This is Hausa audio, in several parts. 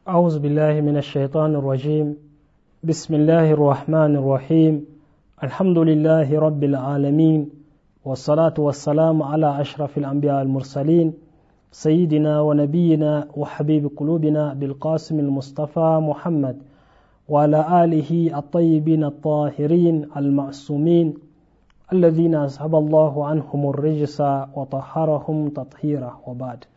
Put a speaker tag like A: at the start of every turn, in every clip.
A: أعوذ بالله من الشيطان الرجيم. بسم الله الرحمن الرحيم. الحمد لله رب العالمين، والصلاة والسلام على أشرف الأنبياء المرسلين سيدنا ونبينا وحبيب قلوبنا بالقاسم المصطفى محمد وعلى آله الطيبين الطاهرين المعصومين الذين أذهب الله عنهم الرجس وطهرهم تطهيرا، وبعد.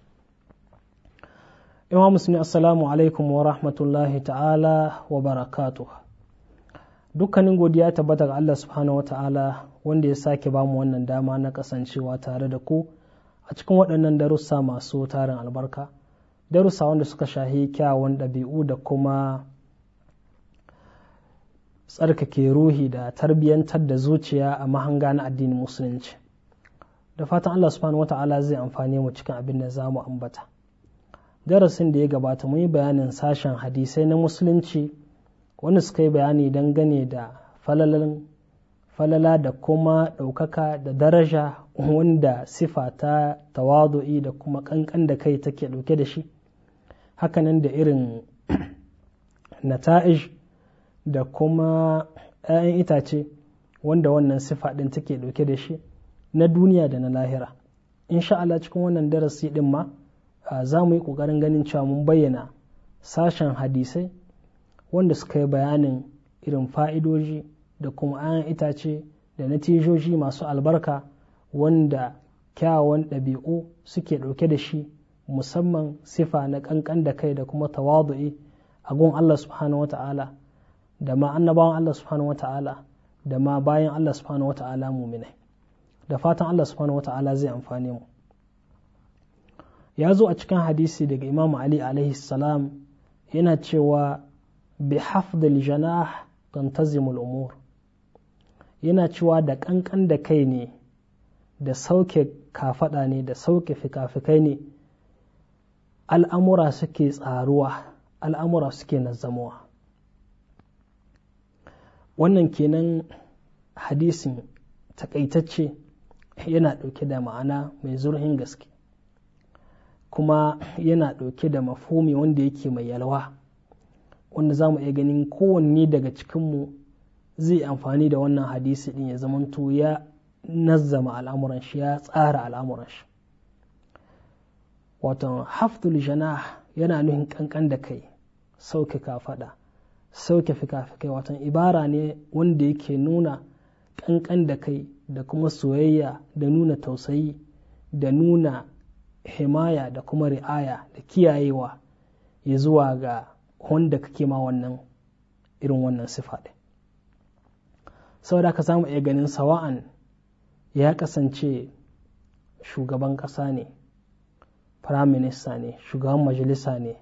A: Imam Musulmi, assalamu alaikum wa rahmatullahi ta'ala wa barakatuh. Dukkanin godiya tabbata ga Allah subhanahu wa ta'ala wanda ya sake bamu wannan dama na kasancewa tare da ku a cikin waɗannan darussa masu tarin albarka, darussa wanda suka shahi kyawun ɗabi'u da kuma tsarkake ruhi da tarbiyyantar da zuciya a mahanga na addinin musulunci. Da fatan Allah subhanahu wa ta'ala zai amfane mu cikin abin da za mu ambata. Darasin da ya gabata mun yi bayanin sashen hadisai na musulunci wanda suka yi bayani dangane da falala da kuma ɗaukaka da daraja wanda sifa ta tawadu'i da kuma ƙanƙan da kai take ɗauke da shi, hakanan da irin nata'ij da kuma 'ya'yan itace wanda wannan sifa ɗin take ɗauke da shi na duniya da na lahira. Insha Allah cikin wannan darasi ɗin ma za mu yi ƙoƙarin ganin cewa mun bayyana sashen hadisai wanda suka yi bayanin irin fa'idoji da kuma ayan itace da natijoji masu albarka wanda kyawawan ɗabi'u suke ɗauke da shi, musamman sifa na ƙanƙan da kai da kuma tawadu'i a gun Allah subhanahu wata'ala da ma annabawan Allah subhanahu wata'ala da ma bayan Allah subhanahu wata'ala muminai. Da fatan Allah subhanahu wata'ala zai amfane mu. Ya zo a cikin hadisi daga Imam Ali alaihi salam yana cewa bi hafdil janah tantazimul umur, yana cewa da ƙanƙan da kai ne da sauke kafaɗa ne da sauke fikafikai ne al'amura suke tsaruwa, al'amura suke nazzamuwa. Wannan kenan hadisin takaitacce yana ɗauke da ma'ana mai zurfin gaske, kuma yana ɗauke da mafhumi wanda yake mai yalwa, wanda za mu iya ganin kowanne daga cikinmu zai amfani da wannan hadisi ɗin ya zamanto ya nazzama al'amuran shi, ya tsara al'amuran shi. Wato hafdul janah yana nuhin ƙanƙan da kai, sauke kafaɗa, sauke fikafikai. Wato ibara ne wanda yake nuna ƙanƙan da kai da kuma soyayya da nuna tausayi da nuna himaya da kuma ri'aya da kiyayewa ya zuwa ga wanda kake ma wannan irin wannan sifa ɗin. Saboda ka samu iya ganin sawa'an ya kasance shugaban ƙasa ne, prime minister ne, shugaban majalisa ne,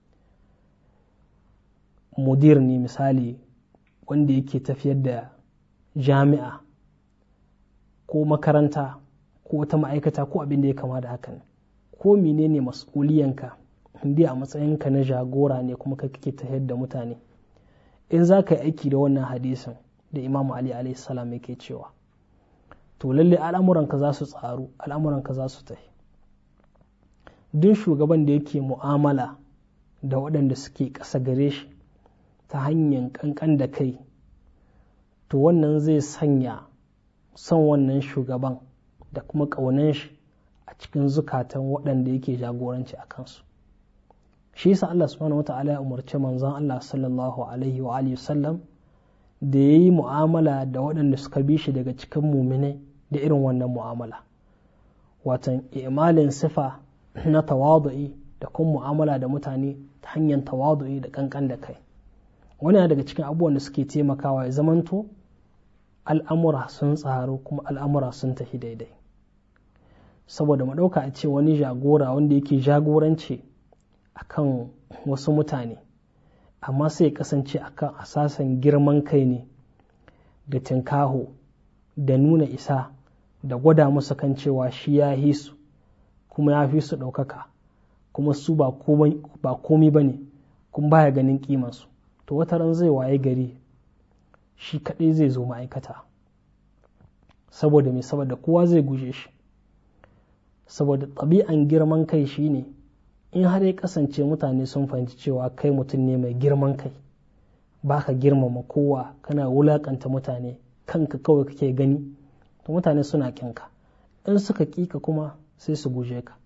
A: mudir ne misali wanda yake tafiyar da jami'a ko makaranta ko wata ma'aikata ko abin da ya kama da hakan, ko menene mas'uliyanka inda a matsayinka na jagora ne kuma ka kake tafiyar da mutane, in za ka yi aiki da wannan hadisin da Imam Ali alaihi salam yake cewa, to lalle al'amuranka za su tsaru, al'amuranka za su tafi. Duk shugaban da yake mu'amala da waɗanda suke ƙasa gare shi ta hanyar ƙanƙan da kai, to wannan zai sanya son wannan shugaban da kuma ƙaunan shi a cikin zukatan waɗanda yake jagoranci a kansu. Shi yasa Allah subhanahu wata'ala ya umarci manzon Allah sallallahu alaihi wa alihi sallam da ya yi mu'amala da waɗanda suka bi shi daga cikin muminai da irin wannan mu'amala, watan imalin sifa na tawadu'i da kuma mu'amala da mutane ta hanyar tawadu'i da ƙanƙan da kai. Wani daga cikin abubuwan da suke taimakawa ya zamanto al'amura sun tsaro kuma al'amura sun tafi daidai. Saboda mu ɗauka a ce wani jagora wanda yake jagoranci akan wasu mutane, amma sai ya kasance akan asasan girman kai ne da tinkaho da nuna isa da gwada musu kan cewa shi ya yi su kuma ya fi su ɗaukaka kuma su ba komi ba ne kuma baya ganin kimansu, to wata ran zai waye gari shi kaɗai zai zo ma'aikata. Saboda me? Saboda kowa zai guje shi. Saboda ɗabi'an girman kai shine in har ya kasance mutane sun fahimci cewa kai mutum ne mai girman kai, ba ka girmama kowa, kana wulakanta mutane, kanka kawai kake gani, to mutane suna kinka. In suka kika kuma sai su guje ka.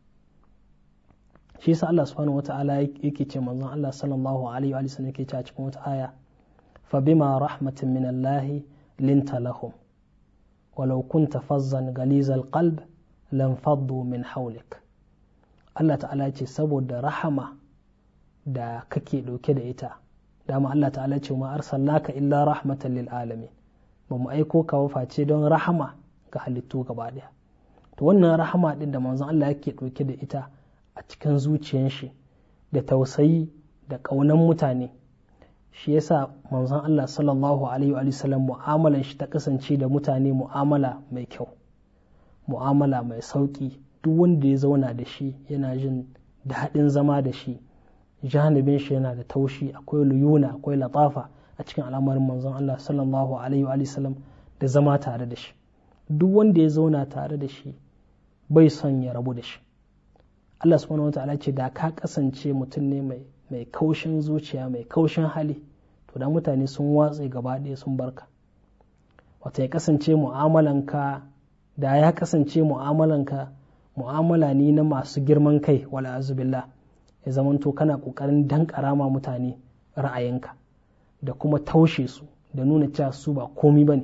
A: Shi yasa Allah subhanahu wata'ala yake ce manzon Allah sallallahu alaihi wa sallam yake ce a cikin wata aya, fa bima rahmatin min Allah linta lahum walau kunta fazzan galizal qalb lam faddu min hawlik. Allah ta'ala ce saboda rahama da kake dauke da ita, dama Allah ta'ala ce ma arsalnaka illa rahmatan lil alamin, ba mu aiko ka face don rahama ga halittu gaba daya. To wannan rahama din da manzon Allah yake dauke da ita a cikin zuciyar shi da tausayi da ƙaunan mutane, shi yasa manzon Allah sallallahu alaihi wa sallam mu'amalan shi ta kasance da mutane mu'amala mai kyau, mu'amala mai sauki. Duk wanda ya zauna da shi yana jin daɗin zama da shi, janibin shi yana da taushi, akwai luyuna, akwai latafa a cikin al'amarin manzon Allah sallallahu alaihi wa sallam da zama tare da shi. Duk wanda ya zauna tare da shi bai son ya rabu da shi. Allah subhanahu wa ta'ala ce da ka kasance mutum ne mai kaushin zuciya, mai kaushin hali, to da mutane sun watse gaba ɗaya sun barka. Wata ya kasance mu'amalanka, da ya kasance mu'amalanka mu'amala ne na masu girman kai, wala azubillah, ya zamanto kana ƙoƙarin dankara ma mutane ra'ayinka da kuma taushe su da nuna cewa su ba komi ba ne,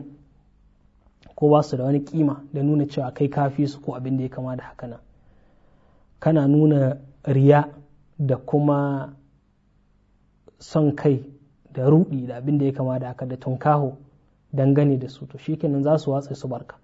A: ko ba su da wani kima, da nuna cewa kai kafi su ko abin da ya kama da haka nan. Kana nuna riya da kuma son kai da ruɗi da abin da ya kama da haka, da tunkaho dangane da su, to shikenan za su watsa su barka.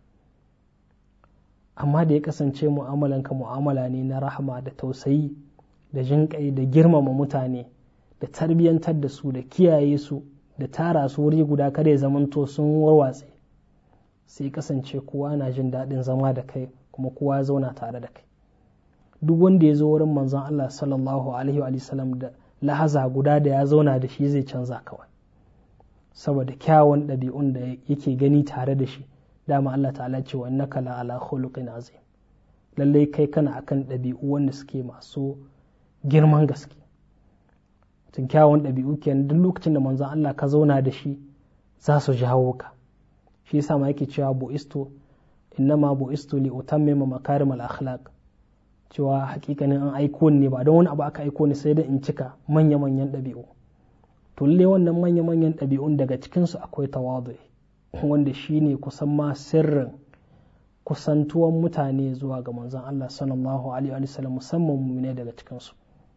A: Amma da ya kasance mu'amalanka mu'amala ne na rahama da tausayi da jinƙai da girmama mutane da tarbiyyantar da su da kiyaye su da tara su wuri guda kada ya zamanto sun warwatse, sai kasance kowa na jin daɗin zama da kai kuma kowa ya zauna tare da kai. Duk wanda ya zo wurin manzon Allah sallallahu alaihi wa sallam da lahaza guda da ya zauna da shi zai canza kawai, saboda kyawun ɗabi'un da yake gani tare da shi. Dama Allah ta'ala ce wa innaka la ala khuluqin azim, lallai kai kana akan ɗabi'u wanda suke masu girman gaske. Tun kyawun ɗabi'u kenan, duk lokacin da manzon Allah ka zauna da shi za su jawo ka. Shi yasa ma yake cewa innama bu'istu li utammima makarimal akhlaq, cewa hakikanin an aiko ne ba don wani abu aka aiko ne sai da in cika manya-manyan ɗabi'u. To lalle wannan manya-manyan ɗabi'un daga cikinsu akwai tawadu, wanda shi ne kusan ma sirrin kusantuwan mutane zuwa ga manzon Allah sallallahu alaihi wa sallam, musamman mu'mine daga cikinsu.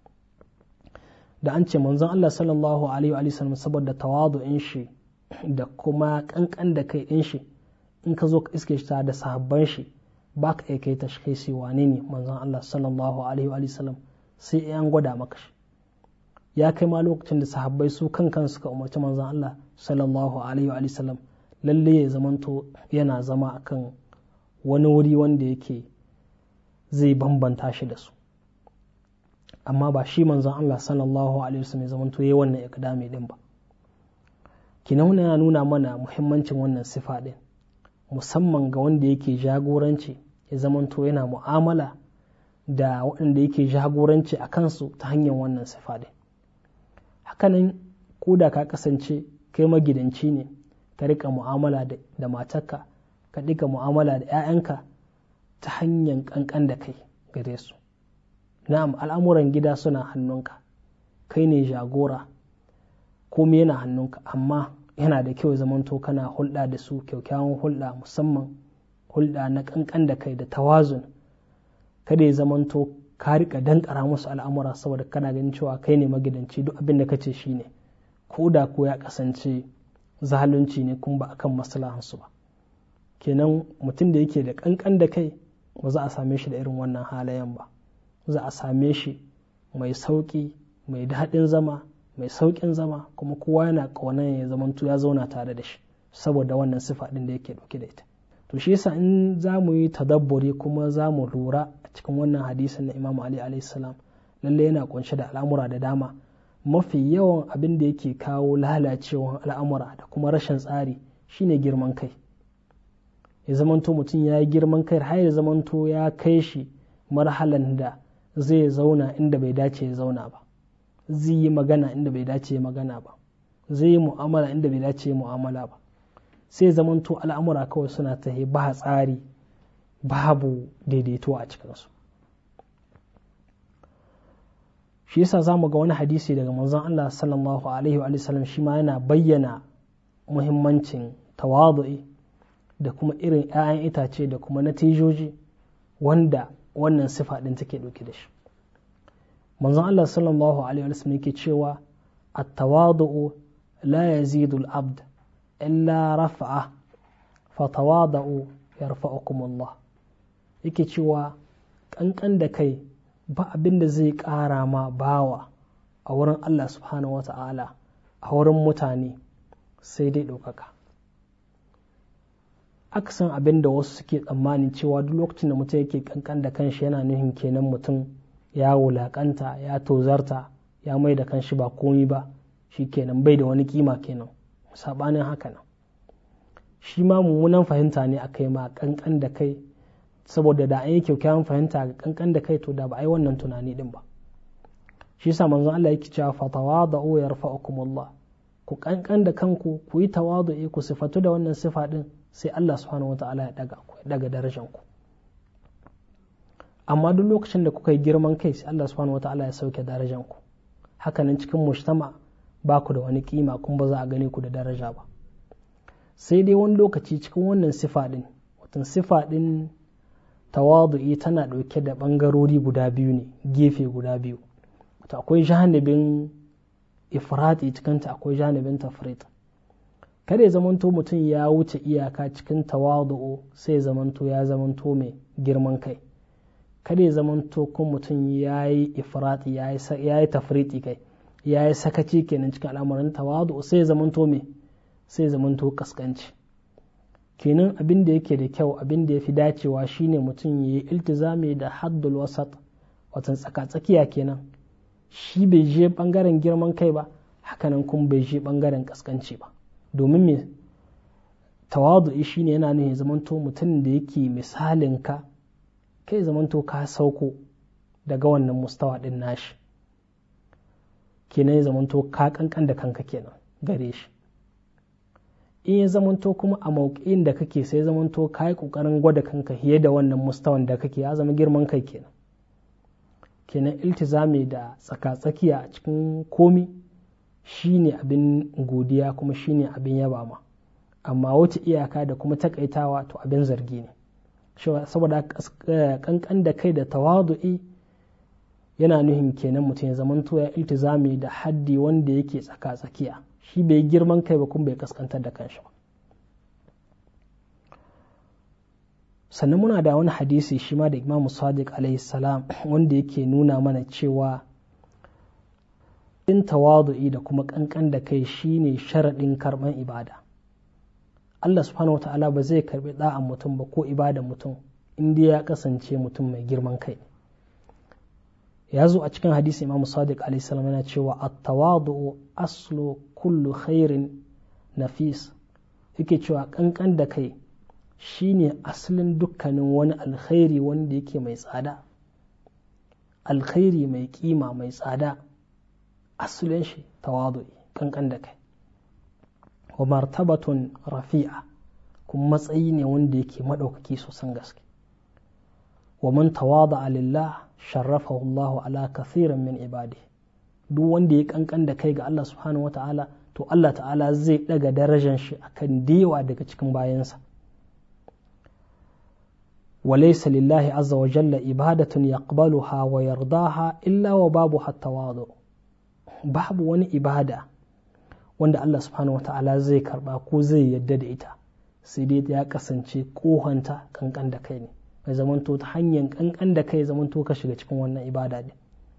A: Da an ce manzon Allah sallallahu alaihi wa sallam saboda tawadu'in shi da kuma kankan da kai din shi, in ka zo ka iske shi da sahabban shi ba ka iya kai tashkhisi wane ne manzon Allah sallallahu alaihi wa sallam, sai an gwada maka shi. Ya kai ma lokacin da sahabbai su kan suka umarci manzon Allah sallallahu alaihi wa sallam lalle ya zamanto yana zama akan wani wuri wanda yake zai bambanta shi da su, amma ba shi manzon Allah sallallahu alaihi wa sallam ya zamanto yayi wannan ikdami din ba. Kinan wannan yana nuna mana muhimmancin wannan sifa din, musamman ga wanda yake jagoranci, ya zamanto yana mu'amala da waɗanda yake jagoranci a kansu ta hanyar wannan sifa din. Hakanan ko da ka kasance kai magidanci ne, ka rika mu'amala da matarka, ka rika mu'amala da 'ya'yanka ta hanyar kankan da kai gare su. Na'am, al'amuran gida suna hannunka, kai ne jagora, komai yana hannunka, amma yana da kyau zamanto kana hulɗa da su kyakkyawan hulɗa, musamman hulɗa na kankan da kai da tawazun. Kada ya zamanto ka rika dankara musu al'amura saboda kana ganin cewa kai ne magidanci, duk abin da kace shi ne, ko da ko ya kasance zalunci ne kuma ba akan maslahansu ba. Kenan mutum da yake da kankan da kai ba za a same shi da irin wannan halayen ba, za a same shi mai sauƙi, mai daɗin zama, mai sauƙin zama, kuma kowa yana ƙaunar ya zamanto ya zauna tare da shi saboda wannan sifa ɗin da yake ɗauke da ita. To shi yasa in za mu yi tadabburi kuma za mu lura a cikin wannan hadisin na Imam Ali alayhi salam, lalle yana kunshe da al'amura da dama. Mafi yawan abin da yake kawo lalacewan al'amura da kuma rashin tsari shine girman kai. Ya zamanto mutum ya yi girman kai har ya zamanto ya kai shi marhalan da zai zauna inda bai dace ya zauna ba, zai yi magana inda bai dace ya magana ba, zai yi mu'amala inda bai dace ya mu'amala ba, sai zamanto al'amura kawai suna tahe ba tsari, babu daidaito a cikinsu. Shi yasa za mu ga wani hadisi daga manzon Allah sallallahu alaihi wa sallam shi ma yana bayyana muhimmancin tawadu'i da kuma irin 'ya'yan itace da kuma natijoji wanda wannan sifa ɗin take ɗauke da shi. Manzon Allah sallallahu alaihi wa sallam yake cewa at-tawadu'u la yazidu al-abd illa rafa'a fa tawadu'u yarfa'ukum Allah. Yake cewa kankan da kai ba abin da zai ƙara ma bawa a wurin Allah subhanahu wata'ala a wurin mutane sai dai ɗaukaka. Aksan abin da wasu suke tsammanin cewa duk lokacin da mutum yake kankan da kanshi yana nuhin kenan mutum ya wulaƙanta, ya tozarta, ya mai da kanshi ba komi ba, shi kenan bai da wani kima kenan. Saɓanin haka nan, shi ma mummunan fahimta ne aka yi ma kankan da kai, saboda da an yi kyakkyawan fahimta ga kankan da kai to da ba a yi wannan tunani din ba. Shi yasa manzon Allah yake cewa fa tawada'u yarfa'ukum Allah, ku kankan da kanku, ku yi tawadu'i, ku sifatu da wannan sifa din, sai Allah subhanahu wata'ala ya daga darajar ku. Amma duk lokacin da kuka yi girman kai sai Allah subhanahu wata'ala ya sauke darajar ku. Hakanan cikin mujtama ba ku da wani kima kuma ba za a gane ku da daraja ba. Sai dai wani lokaci cikin wannan sifa din, watan sifa din tawadu'i tana ɗauke da ɓangarori guda biyu ne, gefe guda biyu. Wato akwai janibin ifrati cikinta, akwai janibin tafrit. Kada ya zamanto mutum ya wuce iyaka cikin tawadu'u sai zamanto ya zamanto mai girman kai. Kada ya zamanto kuma mutum ya yi ifrati, ya yi tafriti kai, ya yi sakaci kenan cikin al'amuran tawadu'u sai zamanto mai, sai zamanto kaskanci. Kenan abin da yake da kyau, abin da ya fi dacewa shine mutum ya yi iltizami da haddul wasat, watan tsaka-tsakiya kenan. Shi bai je bangaren girman kai ba, hakanan kuma bai je bangaren kaskanci ba. Domin me tawadu'i shine yana nuna ya zamanto mutum da yake misalin ka, kai zamanto ka sauko daga wannan mustawa din nashi. Kenan ya zamanto ka kankan da kanka kenan gare shi. In ya zamanto kuma a mauƙin da kake sai zamanto ka yi ƙoƙarin gwada kanka fiye da wannan mustawan da kake, ya zama girman kai kenan. Kenan iltizami da tsaka-tsakiya a cikin komi shine abin godiya kuma shine abin yaba ma, amma wuce iyaka da kuma takaitawa to abin zargi ne. Saboda kankan da kai da tawadu'i yana nuhin kenan mutum ya zamanto ya iltizami da haddi wanda yake tsaka-tsakiya. Shi bai girman kai ba kuma bai kaskantar da kanshi ba. Sannan muna da wani hadisi shi ma da Imam Sadiq alaihi salam wanda yake nuna mana cewa in tawadu'i da kuma kankan da kai shine sharaɗin karɓar ibada. Allah subhanahu wata'ala ba zai karɓi ɗa'an mutum ba ko ibadan mutum in dai ya kasance mutum mai girman kai. Ya zo a cikin hadisi Imam Sadiq alaihi salam yana cewa at-tawadu'u aslu kullu khairin nafis, yake cewa kankan da kai shine asalin dukkanin wani alkhairi wanda yake mai tsada, alkhairi mai kima mai tsada, asalin shi tawadu'i, kankan da kai. Wa martabatun rafi'a, kuma matsayi ne wanda yake madaukaki sosan gaske. Wa man tawada'a lillah sharrafahu Allah ala kathiran min ibadi, duk wanda ya kankan da kai ga Allah subhanahu wata'ala to Allah ta'ala zai daga darajar shi akan dewa daga cikin bayansa. وليس لله عز وجل إبادة يقبلها ويرضاها إلا وبابها التواضع. babu wani ibada wanda Allah subhanahu wata'ala zai karba ko zai yadda da ita sai dai ya kasance kohanta kankan da kai ne, mai zamanto ta hanyar kankan da kai zamanto ka shiga cikin wannan ibada ne.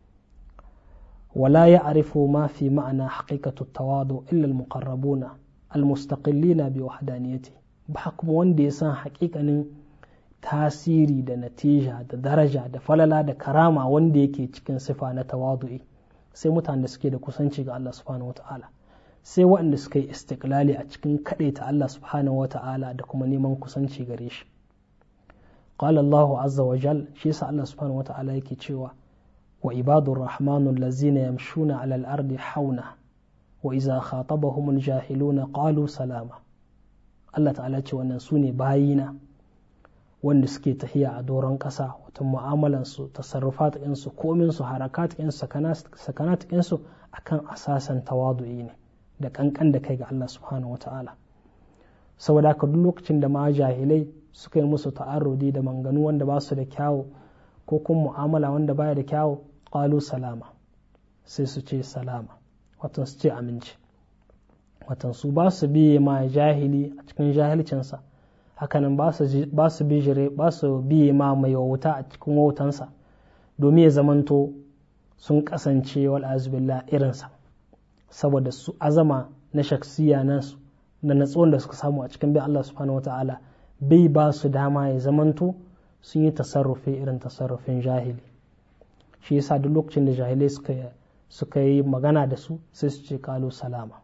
A: wala ya'rifu ma fi ma'ana haqiqatu tawadu illa al-muqarrabuna al-mustaqillina bi wahdaniyati, ba kuma wanda ya san haƙiƙanin tasiri da natija da daraja da falala da karama wanda yake cikin sifa na tawadu'i sai mutanen da suke da kusanci ga Allah subhanahu wata'ala, sai waɗanda suka yi istiklali a cikin kaɗaita Allah subhanahu wata'ala da kuma neman kusanci gare shi. Qala Allahu azza wa jal, shi yasa Allah subhanahu wata'ala yake cewa wa ibadur rahmanul lazina yamshuna alal ardi hauna wa iza khatabahumul jahiluna qalu salama. Allah ta'ala ce wannan su ne bayina wanda suke tahiya a doron ƙasa, wata mu'amalansu, tasarrufat ɗinsu, kominsu, harakat ɗinsu, sakanat ɗinsu akan asasan tawadu'i ne da kankan da kai ga Allah subhanahu wa ta'ala. Saboda haka duk lokacin da ma jahilai suka yi musu ta'arrudi da manganu wanda ba su da kyawu ko kuma mu'amala wanda baya da kyawu, qalu salama, sai su ce salama, watan su ce aminci, watan su ba su biye ma jahili a cikin jahilcinsa, hakanan ba su biye ma mai wauta a cikin wautansa, domin ya zamanto sun kasance wal azbillah irinsa, saboda su azama na shaksiya nasu da natsuwan da suka samu a cikin bin Allah subhanahu wata'ala bai ba su dama ya zamanto sun yi tasarrufi irin tasarrufin jahili. Shi yasa duk lokacin da jahilai suka yi magana da su sai su ce kalu salama.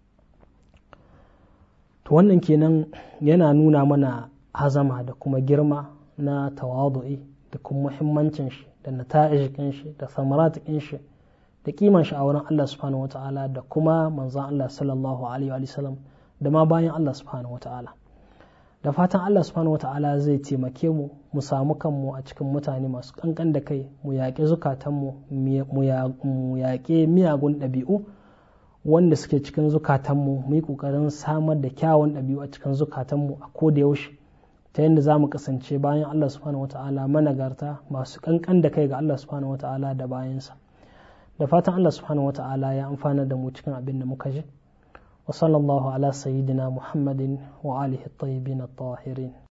A: To wannan kenan yana nuna mana azama da kuma girma na tawadu'i da kuma muhimmancin shi da nata'ijikin shi da samaratikin shi da kiman shi a wurin Allah subhanahu wata'ala da kuma manzon Allah sallallahu alaihi wa sallam da ma bayan Allah subhanahu wata'ala. Da fatan Allah subhanahu wata'ala zai taimake mu mu samu kanmu a cikin mutane masu kankan da kai, mu yaƙi zukatanmu, mu yaƙi miyagun ɗabi'u wanda suke cikin zukatanmu, mu yi ƙoƙarin samar da kyawun ɗabi'u a cikin zukatanmu a koda yaushe, ta yadda za mu kasance bayan Allah subhanahu wata'ala managarta masu kankan da kai ga Allah subhanahu wata'ala da bayansa. Da fatan Allah subhanahu wata'ala ya amfana da mu cikin abin da muka ji. wa sallallahu ala sayyidina Muhammadin wa alihi at-tayyibin at-tahirin.